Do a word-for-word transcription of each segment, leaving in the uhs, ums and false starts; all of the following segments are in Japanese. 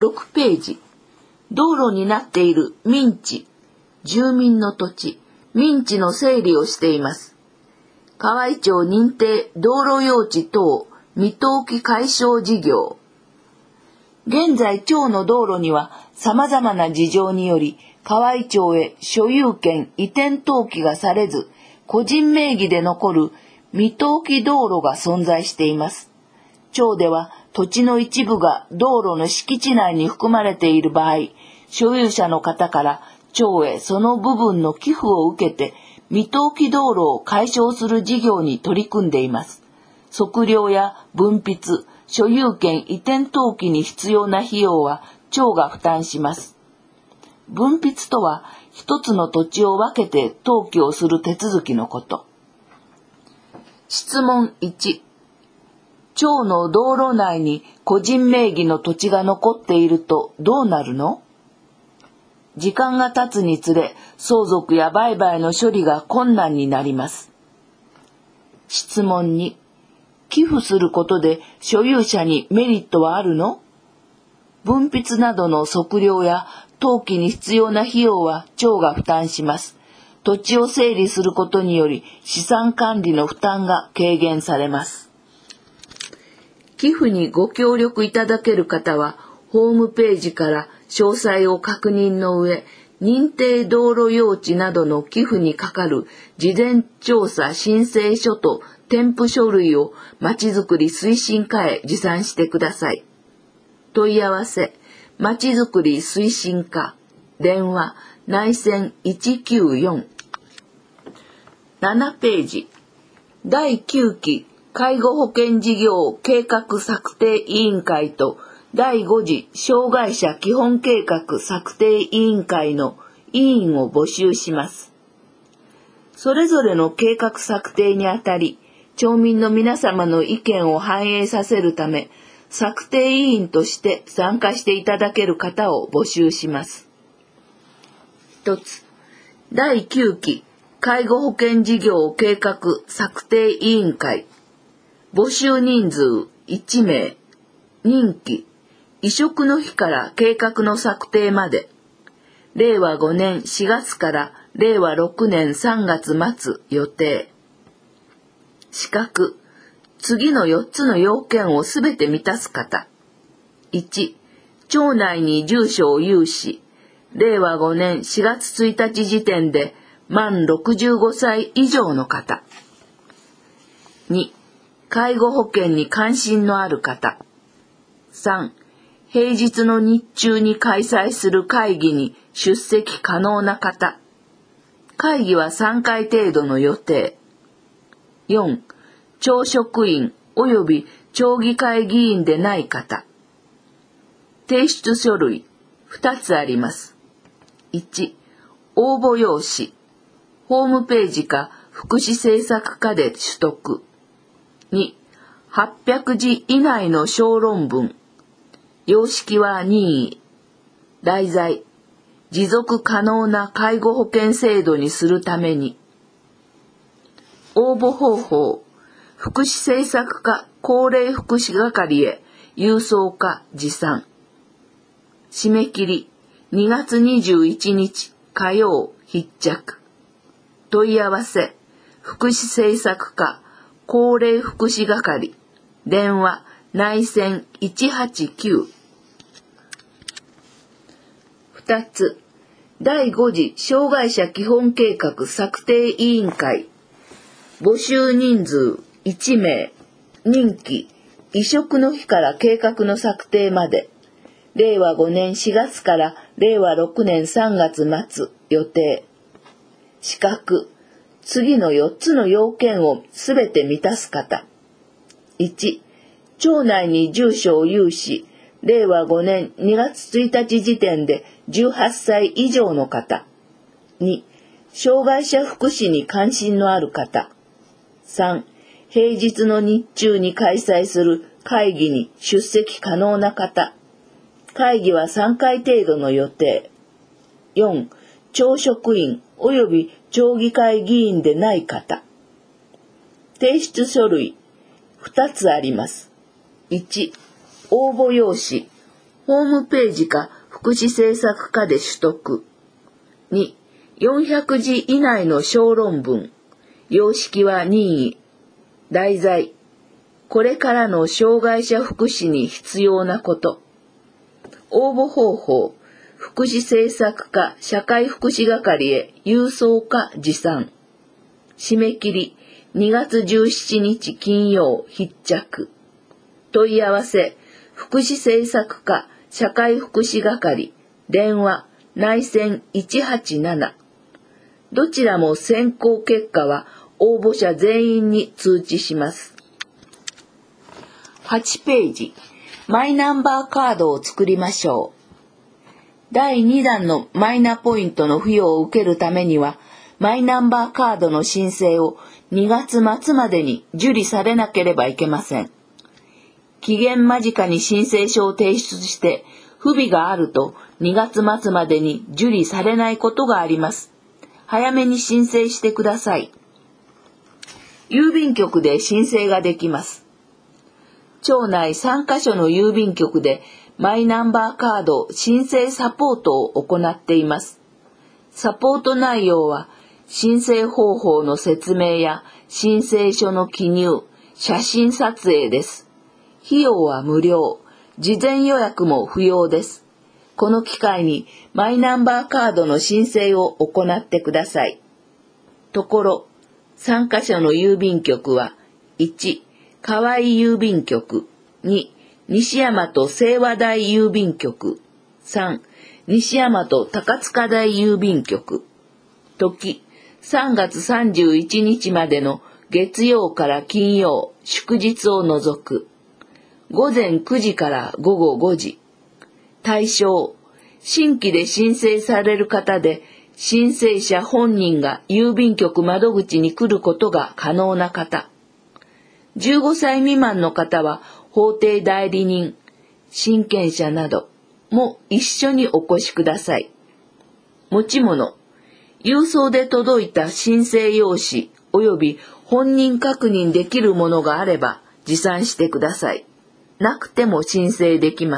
ろくページ。道路になっている民地、住民の土地、民地の整理をしています。河合町認定道路用地等未登記解消事業。現在町の道路には様々な事情により河合町へ所有権移転登記がされず、個人名義で残る未登記道路が存在しています。町では土地の一部が道路の敷地内に含まれている場合、所有者の方から町へその部分の寄付を受けて未登記道路を解消する事業に取り組んでいます。測量や分筆、所有権移転登記に必要な費用は町が負担します。分筆とは一つの土地を分けて登記をする手続きのこと。質問いち。町の道路内に個人名義の土地が残っているとどうなるの？時間が経つにつれ、相続や売買の処理が困難になります。質問に。寄付することで所有者にメリットはあるの？分筆などの測量や登記に必要な費用は町が負担します。土地を整理することにより資産管理の負担が軽減されます。寄付にご協力いただける方は、ホームページから詳細を確認の上、認定道路用地などの寄付にかかる事前調査申請書と添付書類をまちづくり推進課へ持参してください。問い合わせ、まちづくり推進課、電話、内線いちきゅうよん。ななページ。だいきゅうき介護保険事業計画策定委員会とだいご次障害者基本計画策定委員会の委員を募集します。それぞれの計画策定にあたり、町民の皆様の意見を反映させるため、策定委員として参加していただける方を募集します。一つ、だいきゅうき介護保険事業計画策定委員会。募集人数いちめい。任期、移植の日から計画の策定まで。れいわごねんしがつかられいわろくねんさんがつ末予定。資格、次のよっつの要件をすべて満たす方。いち、町内に住所を有し、れいわごねんしがつついたち時点で満ろくじゅうごさい以上の方。に、介護保険に関心のある方。さん、平日の日中に開催する会議に出席可能な方。会議はさんかい程度の予定。よん、町職員及び町議会議員でない方。提出書類ふたつあります。いち、応募用紙。ホームページか福祉政策課で取得。に、はっぴゃくじ以内の小論文。様式は任意。題材、持続可能な介護保険制度にするために。応募方法、福祉政策課高齢福祉係へ郵送か持参。締め切り、にがつにじゅういちにち火曜必着。問い合わせ、福祉政策課高齢福祉係、電話、内線いちはちきゅう。ふたつ、だいご次障害者基本計画策定委員会。募集人数いちめい。任期、移植の日から計画の策定まで。れいわごねんしがつかられいわろくねんさんがつ末予定。資格、次のよっつの要件をすべて満たす方。いち、町内に住所を有し、れいわごねんにがつついたち時点でじゅうはっさい以上の方。に、障害者福祉に関心のある方。さん、平日の日中に開催する会議に出席可能な方。会議はさんかい程度の予定。よん、町職員及び町議会議員でない方。提出書類ふたつあります。いち、応募用紙。 ホームページか福祉政策課で取得。に、よんひゃくじ以内の小論文。様式は任意。題材。これからの障害者福祉に必要なこと。応募方法。福祉政策課社会福祉係へ郵送か持参。締め切りにがつじゅうしちにち金曜必着。問い合わせ福祉政策課社会福祉係電話内線いちはちなな。どちらも選考結果は応募者全員に通知します。はちページマイナンバーカードを作りましょう。だいにだんのマイナポイントの付与を受けるためには、マイナンバーカードの申請をにがつまつまでに受理されなければいけません。期限間近に申請書を提出して不備があるとにがつまつまでに受理されないことがあります。早めに申請してください。郵便局で申請ができます。町内さんかしょの郵便局でマイナンバーカード申請サポートを行っています。サポート内容は申請方法の説明や申請書の記入、写真撮影です。費用は無料、事前予約も不要です。この機会にマイナンバーカードの申請を行ってください。ところ、さんかしょの郵便局は、いち、河合郵便局、に、西大和清和台郵便局、さん、西大和高塚台郵便局。時、さんがつさんじゅういちにちまでの月曜から金曜、祝日を除く。ごぜんくじからごごごじ。対象、新規で申請される方で、申請者本人が郵便局窓口に来ることが可能な方。じゅうごさい未満の方は法定代理人、親権者なども一緒にお越しください。持ち物、郵送で届いた申請用紙及び本人確認できるものがあれば持参してください。なくても申請できます。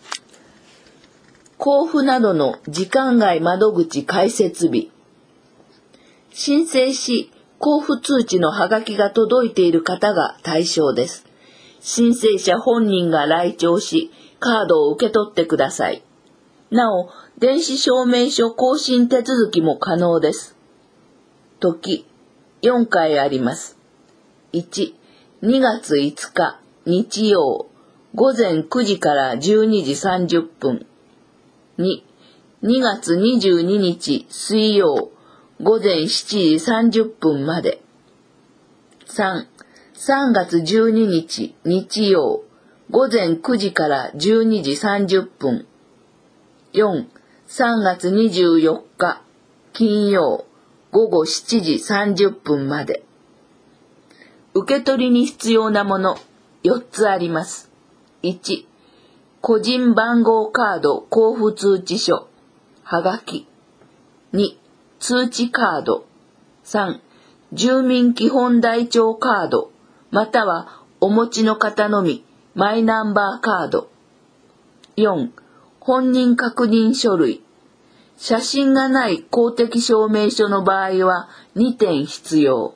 交付などの時間外窓口開設日。申請し、交付通知のハガキが届いている方が対象です。申請者本人が来庁し、カードを受け取ってください。なお、電子証明書更新手続きも可能です。時、よんかいあります。いち、にがついつか日曜、ごぜんくじからじゅうにじさんじゅっぷん。に、にがつにじゅうににち水曜、ごぜんしちじさんじゅっぷんまで。さん、さんがつじゅうににち日曜、ごぜんくじからじゅうにじさんじゅっぷん。よん、さんがつにじゅうよっか金曜、ごごしちじさんじゅっぷんまで。受け取りに必要なものよっつあります。いち、個人番号カード交付通知書、はがき。に、通知カード。さん、住民基本台帳カード、またはお持ちの方のみ、マイナンバーカード。よん、本人確認書類。写真がない公的証明書の場合はにてん必要。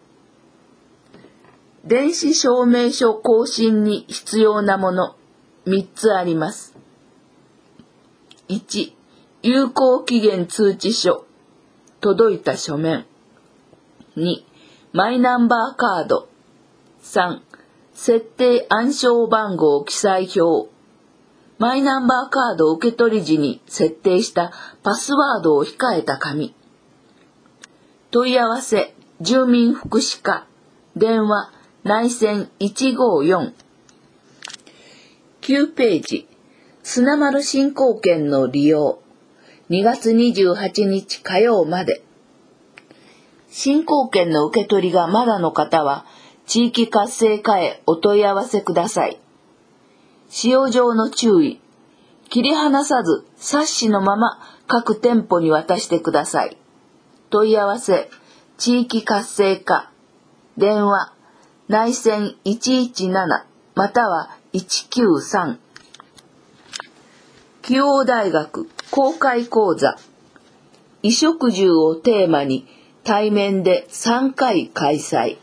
電子証明書更新に必要なものみっつあります。いち、有効期限通知書、届いた書面。に、マイナンバーカード。さん、設定暗証番号記載表。マイナンバーカード受け取り時に設定したパスワードを控えた紙。問い合わせ、住民福祉課、電話、内線いちごよん。きゅうページ、砂丸振興券の利用。にがつにじゅうはちにち火曜まで。振興券の受け取りがまだの方は、地域活性化へお問い合わせください。使用上の注意。切り離さず冊子のまま各店舗に渡してください。問い合わせ、地域活性化。電話、内線いちいちななまたはいちきゅうさん。 紀応大学公開講座衣食住をテーマに対面でさんかい開催。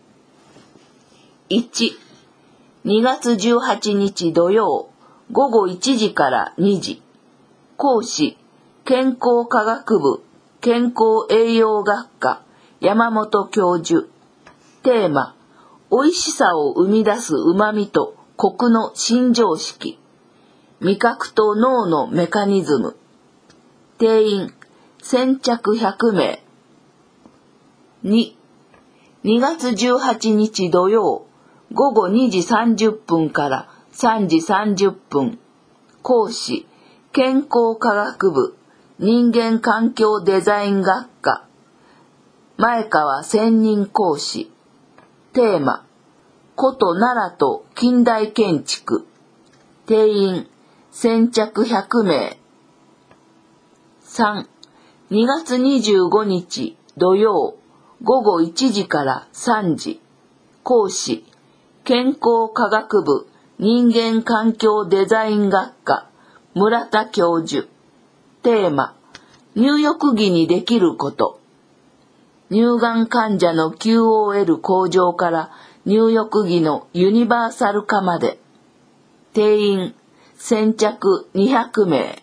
いち、にがつじゅうはちにち土曜ごごいちじからにじ、講師健康科学部健康栄養学科山本教授。テーマ、美味しさを生み出す旨味とコクの新常識。味覚と脳のメカニズム。定員先着ひゃくめい。に、にがつじゅうはちにち土曜ごごにじさんじゅっぷんからさんじさんじゅっぷん。講師健康科学部人間環境デザイン学科前川専任講師。テーマ、古都奈良と近代建築。定員先着ひゃくめい。さん、にがつにじゅうごにち土曜ごごいちじからさんじ。講師健康科学部人間環境デザイン学科村田教授。テーマ、入浴着にできること。乳がん患者の キューオーエル 向上から入浴着のユニバーサル化まで。定員先着にひゃくめ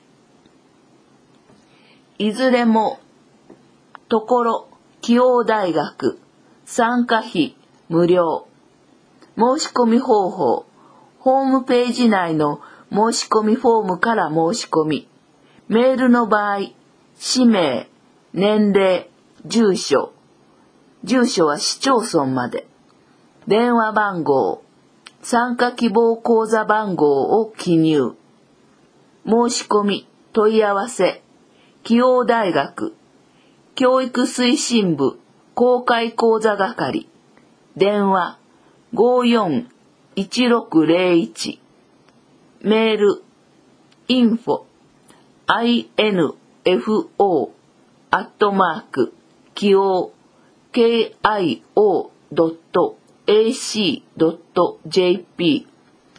い。いずれもところ紀応大学参加費無料。申し込み方法、ホームページ内の申し込みフォームから申し込み。メールの場合、氏名、年齢、住所、住所は市町村まで。電話番号、参加希望口座番号を記入。申し込み、問い合わせ、紀応大学、教育推進部公開講座係、電話ごーよんいちろくぜろいち、メール、インフォ、アイエヌエフオー、アットマーク、紀応、ケーアイオードットエーシードットジェーピー。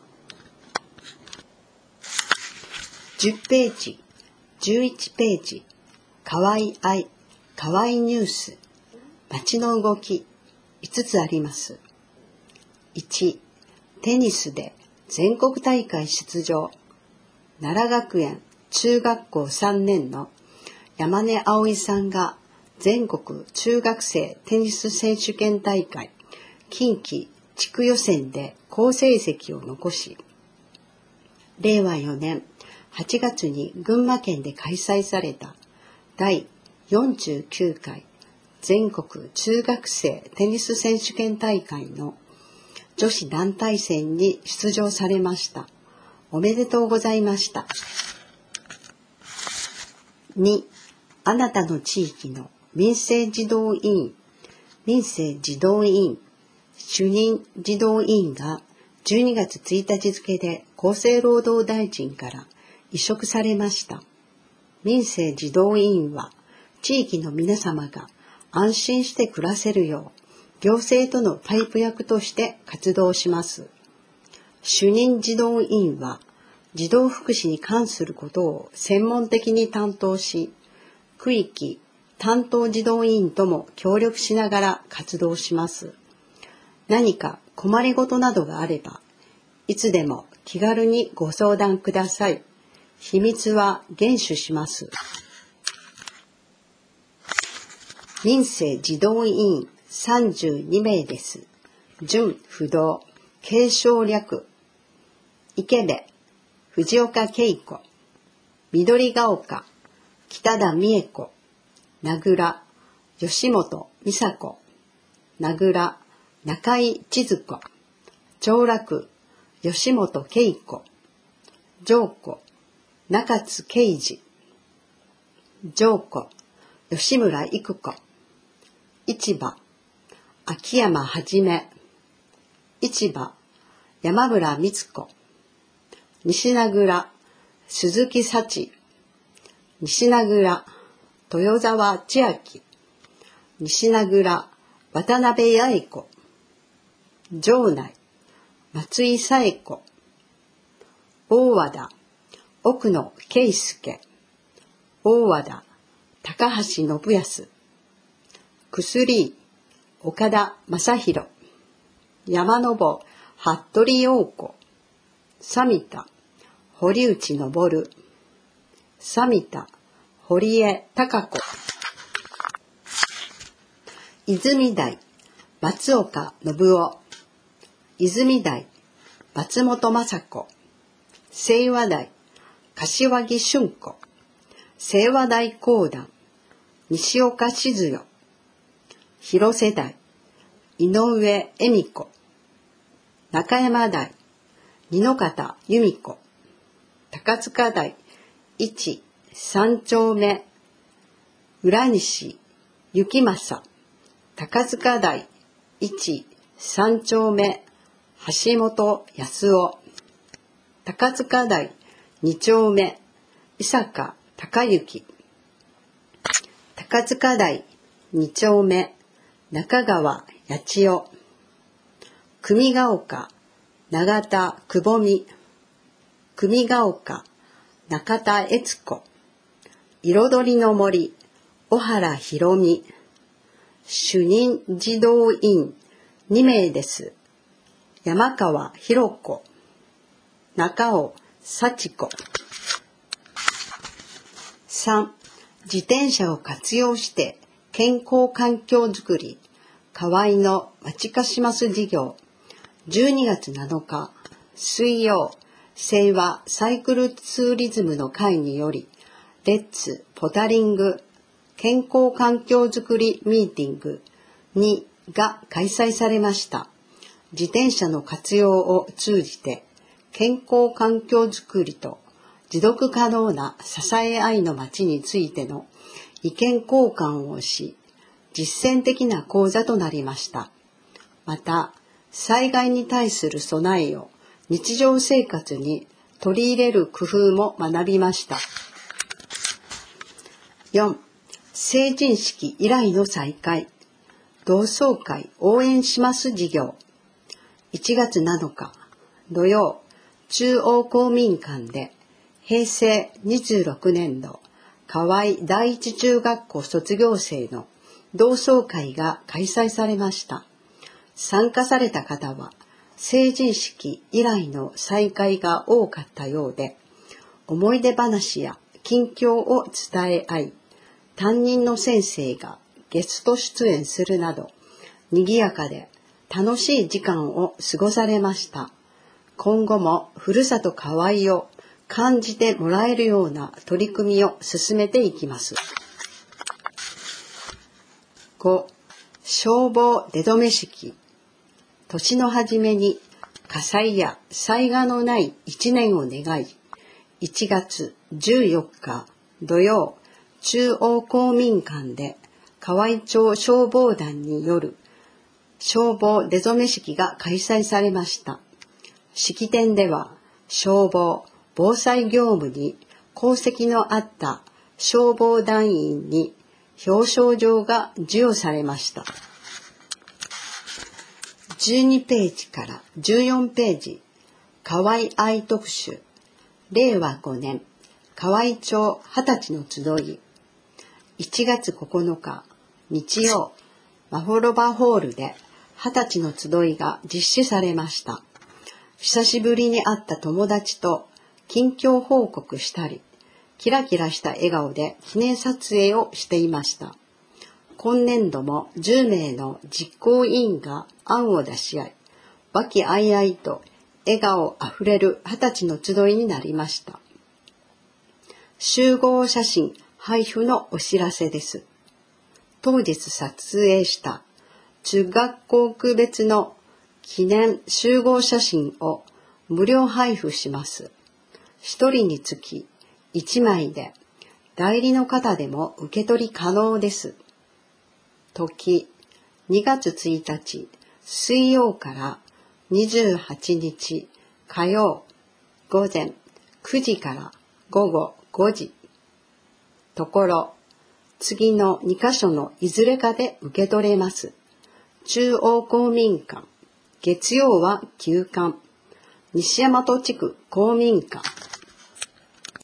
じゅっページ、じゅういちページ、かわい愛、かわいニュース、街の動き、いつつあります。いち、テニスで全国大会出場。奈良学園中学校さんねんの山根葵さんが全国中学生テニス選手権大会近畿地区予選で好成績を残し、れいわよねんはちがつに群馬県で開催されただいよんじゅうきゅうかい全国中学生テニス選手権大会の女子団体戦に出場されました。おめでとうございました。に、あなたの地域の民生児童委員、民生児童委員、主任児童委員がじゅうにがつついたち付で厚生労働大臣から委嘱されました。民生児童委員は地域の皆様が安心して暮らせるよう行政とのパイプ役として活動します。主任児童委員は児童福祉に関することを専門的に担当し、区域担当児童委員とも協力しながら活動します。何か困りごとなどがあれば、いつでも気軽にご相談ください。秘密は厳守します。民生児童委員さんじゅうにめいです。準不動、継承略、池部、藤岡恵子、緑が丘、北田美恵子、名倉、吉本美佐子、名倉、中井千鶴子、長楽、吉本恵子、上子、中津啓二、上子、吉村育子、市場、秋山はじめ、市場、山村光子、西名倉、鈴木幸、西名倉、豊沢千秋、西名倉、渡辺八重子、城内、松井紗恵子、大和田、 奥野圭介、大和田、高橋信康、薬、岡田正宏、山信、服部陽子、三田、堀内昇、三田、堀江貴子、泉台、松岡信夫、泉台、松本雅子、清和台、柏木俊子、清和台講談、西岡静代、広瀬台、井上恵美子、中山台、二ノ方由美子、高塚台、一三丁目、浦西幸正、高塚台、一三丁目、橋本康夫、高塚台、二丁目、伊坂隆之、高塚台、二丁目、中川八千代、組ヶ丘、永田久保美、組ヶ丘、中田悦子、彩りの森、小原博美、主任児童院に名です。山川博子、中尾幸子。さん. 自転車を活用して健康環境づくり、河合のまちかします事業。じゅうにがつなのか水曜、清和サイクルツーリズムの会により、レッツポタリング健康環境づくりミーティングにが開催されました。自転車の活用を通じて健康環境づくりと持続可能な支え合いの街についての意見交換をし、実践的な講座となりました。また、災害に対する備えを日常生活に取り入れる工夫も学びました。よん. 成人式以来の再開、同窓会応援します事業。いちがつなのか土曜、中央公民館で平成にじゅうろくねんど河合第一中学校卒業生の同窓会が開催されました。参加された方は成人式以来の再会が多かったようで、思い出話や近況を伝え合い、担任の先生がゲスト出演するなど、賑やかで楽しい時間を過ごされました。今後もふるさと河合を感じてもらえるような取り組みを進めていきます。ご. 消防出初め式。年の初めに火災や災害のない一年を願い、いちがつじゅうよっか土曜、中央公民館で河合町消防団による消防出初め式が開催されました。式典では消防・防災業務に功績のあった消防団員に表彰状が授与されました。じゅうにページからじゅうよんページ、河合愛特集、れいわごねん、河合町はたちの集い。いちがつここのか日曜、マホロバホールではたちの集いが実施されました。久しぶりに会った友達と近況報告したり、キラキラした笑顔で記念撮影をしていました。今年度もじゅうめいの実行委員が案を出し合い、和気あいあいと笑顔あふれるはたちの集いになりました。集合写真配布のお知らせです。当日撮影した中学校区別の記念集合写真を無料配布します。一人につきいちまいで、代理の方でも受け取り可能です。時、にがつついたち水曜からにじゅうはちにち火曜、午前くじから午後ごじ。ところ、次のにかしょのいずれかで受け取れます。中央公民館、月曜は休館、西大和地区公民館。